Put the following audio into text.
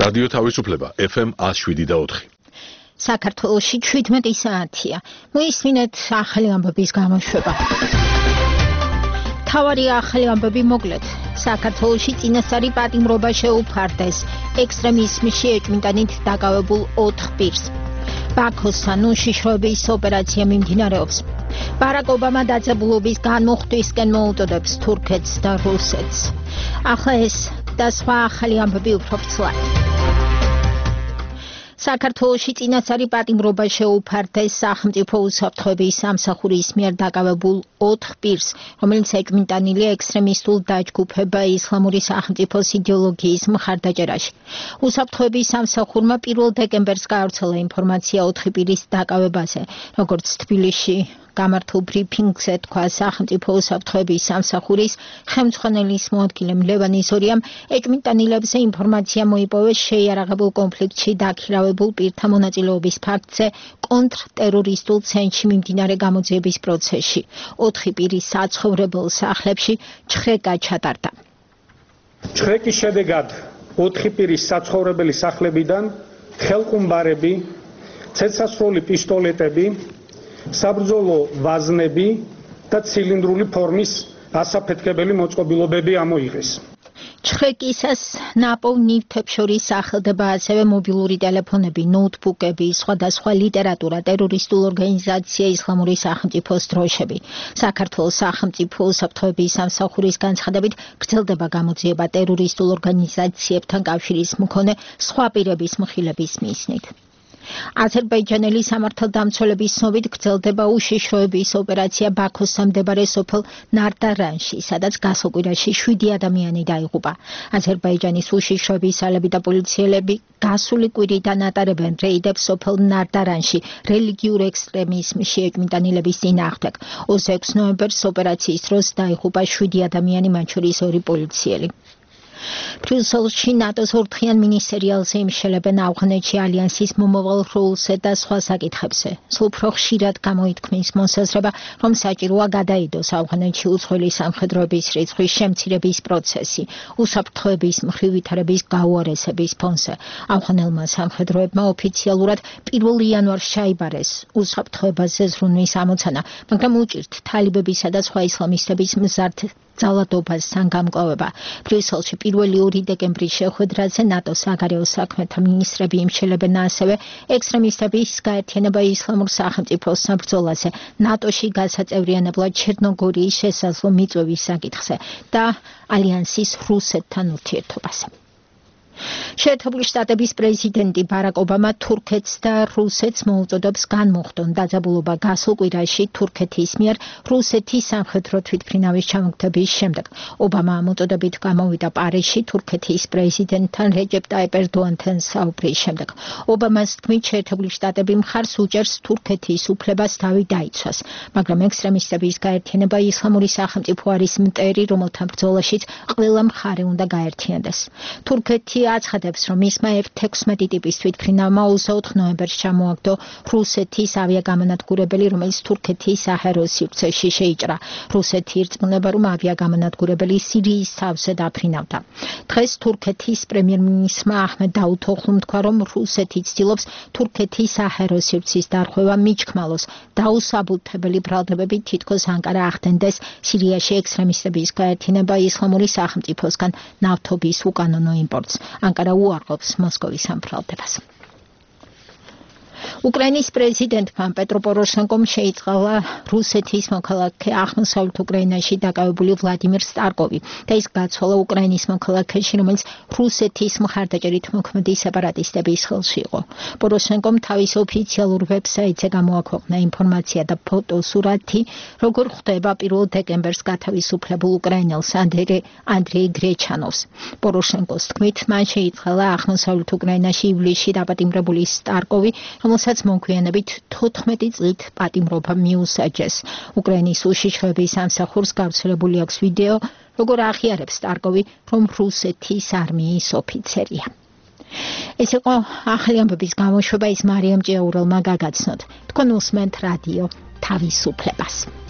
რადიო თავისუფლება FM 107.4. საქართველოში 17 საათია. მოისმინეთ ახალი ამბების გამოშვება. თავარი ახალი ამბები მოკლედ. საქართველოში წინასწარი პატიმრობა შეუფარდეს. ექსტრემიზმში ეჭვმიტანით დაკავებულ 4 პირს. ბაქოსთან უშიშროების ოპერაცია მიმდინარეობს. ბარაკ ობამა დაძაბულობის განმუხტვისკენ მოუწოდებს თურქეთს და რუსეთს. ახლა ეს და სხვა ახალი ამბები უფრო ფრთლად. საქართველოში წინასწარი პატიმრობა შეუფარდეს სახელმწიფო უსაფრთხოების სამსახურის მიერ დაკავებულ 4 პირს, რომელიც ეჭვმიტანილია ექსტრემისტულ დაჯგუფება ისლამური სახელმწიფოს იდეოლოგიის მხარდაჭერაში. უსაფრთხოების სამსახურმა 1 დეკემბერს გაავრცელა ინფორმაცია 4 პირის დაკავებაზე, როგორც თბილისში გამართულ ბრიფინგზე თქვა სახელმწიფო უსაფრთხოების სამსახურის ხელმძღვანელის მოადგილემ ლევან იზორიამ, ეჭვმიტანილებზე ინფორმაცია მოიპოვეს შეიარაღებულ კონფლიქტში დაქირავებულ პირთა მონაწილეობის ფაქტზე კონტრტერორისტულ ცენტრში მიმდინარე გამოძიების პროცესში. 4 პირის საცხოვრებელ სახლებში ჩხრეკა ჩატარდა. ჩხრეკის შედეგად 4 პირის საცხოვრებელი სახლებიდან ხელყუმბარები, ცეცხლსასროლი პისტოლეტები, საბრძოლო ვაზნები და ცილინდრული ფორმის ასაფეთქებელი მოწყობილობები ამოიღეს. ჩხრეკისას ნაპოვნ ნივთებს შორის სახელდება ასევე მობილური ტელეფონები, ნოუთბუქები, სხვადასხვა ლიტერატურა, ტერორისტულ ორგანიზაცია ისლამური სახელმწიფოს დროშები. საქართველოს სახელმწიფო უსაფრთხოების სამსახურის განცხადებით გრძელდება გამოძიება ტერორისტულ ორგანიზაციებთან კავშირის მქონე სხვა პირების მხილების მიზნით. აზერბაიჯანელი სამართალდამცველების ცნობით გრძელდება უშიშროების ოპერაცია ბაქოსთან მდებარე სოფელ ნარდარანში, სადაც გასულ კვირაში 7 ადამიანი დაიღუპა. აზერბაიჯანის უშიშროების ძალები და პოლიციელები გასული კვირიდან ატარებენ რეიდებს სოფელ ნარდარანში რელიგიურ ექსტრემიზმში ეჭვმიტანილების წინააღმდეგ. 26 ნოემბერს ოპერაციის დროს დაიღუპა 7 ადამიანი, მათ შორის 2 პოლიციელი. ბრიუსელში ნატოს ორთხიან მინისტერიალზე იმშელებენ ავღანეთში ალიანსის მომავალ როლზე და სხვა საკითხებზე. სულ უფრო ხშირად გამოითქმის მოსაზრება, რომ საჭიროა გადაიდოს ავღანეთში უცხოელი სამხედროების რიცხვის შემცირების პროცესი, უსაფრთხოების მხრივ ვითარების გაუარესების ფონზე. ავღანელმა სამხედროებმა ოფიციალურად 1 იანვარს ჩაიბარეს უსაფრთხოებაზე ზრუნვის ამოცანა, მაგრამ უჭირთ თალიბებისა და სხვა ისლამისტების მზარდ ძალადობასთან გამკლავება. ბრიუსელში 1 დეკემბრის შეხვედრაზე ნატოს საგარეო საქმეთა მინისტრები იმშელებენ ასევე ექსტრემისტების გაერთიანება ისლამურ სახელმწიფოს საბრძოლაზე, ნატოში გასაწევრიანებლად ჩერნოგორიის შესაძლო მიწვევის საკითხზე და ალიანსის რუსეთთან ურთიერთობაზე. შეერთებული შტატების პრეზიდენტი ბარაკ ობამა თურქეთს და რუსეთს მოუწოდებს განმუხტონ დაძაბულობა გასულ კვირაში თურქეთის მიერ რუსეთის სამხედრო თვითმფრინავის ჩამოგდების შემდეგ. ობამა ამოწოდებით გამოვიდა პარიზში თურქეთის პრეზიდენტთან რეჯეპ ტაიპ ერდოანთან საუბრის შემდეგ. ობამას თქმით, შეერთებული შტატები მხარს უჭერს თურქეთის უფლებას თავი დაიცვას, მაგრამ ექსტრემისტების გაერთიანება ისლამური სახელმწიფო არის მტერი, რომელთა ბრძოლაშიც ყველა მხარე უნდა გაერთიანდეს. თურქეთი აცხადებს, რომ მისმა F-16 ტიპის თვითმფრინავმა 24 ნოემბერს ჩამოაგდო რუსეთის ავიაგამანადგურებელი, რომელიც თურქეთის საჰაერო სივრცეში შეიჭრა. რუსეთი ირწმუნება, რომ ავიაგამანადგურებელი სირიის თავზე დაფრინავდა. დღეს თურქეთის პრემიერ-მინისტრმა აჰმედ დაუთოღლუმ თქვა, რომ რუსეთი ცდილობს თურქეთის საჰაერო სივრცის დარღვევა მიჩქმალოს. დაუსაბუთებელი ბრალდებები თითქოს ანკარა ახდენდეს სირიაში ექსტრემისტების გაერთიანება ისლამური სახელმწიფოსგან ნავთობის უკანონო იმპორტს. ანკარა უარყოფს მოსკოვის ამ ბრალდებას. უკრაინის პრეზიდენტმა პეტრო პოროშენკომ შეიწყალა რუსეთის მოქალაქე აღმოსავლეთ უკრაინაში დაკავებული ვლადიმერ სტარკოვი და ის გაცვალა უკრაინის მოქალაქეში, რომელიც რუსეთის მხარდაჭერით მოქმედი სეპარატისტების ხელში იყო. პოროშენკომ თავის ოფიციალურ ვებსაიტზე გამოაქვეყნა ინფორმაცია და ფოტოსურათი, როგორ ხვდება 1 დეკემბერს გათავისუფლებულ უკრაინელს ანდრეი გრეჩანოვს. პოროშენკოს თქმით, მან შეიწყალა აღმოსავლეთ უკრაინაში ივლისში დაპატიმრებული სტარკოვი, რომელსაც მოგვიანებით 14 წლით პატიმრობა მიუსაჯეს. უკრაინის უშიშროების სამსახურს გავრცელებული აქვს ვიდეო, როგორ აღიარებს სტარკოვი, რომ რუსეთის არმიის ოფიცერია. ეს იყო ახალი ამბების გამოშვება, ის მარიამ ჭიაურელმა გაგაცნოთ. თქვენ უსმენთ რადიო თავისუფლებას.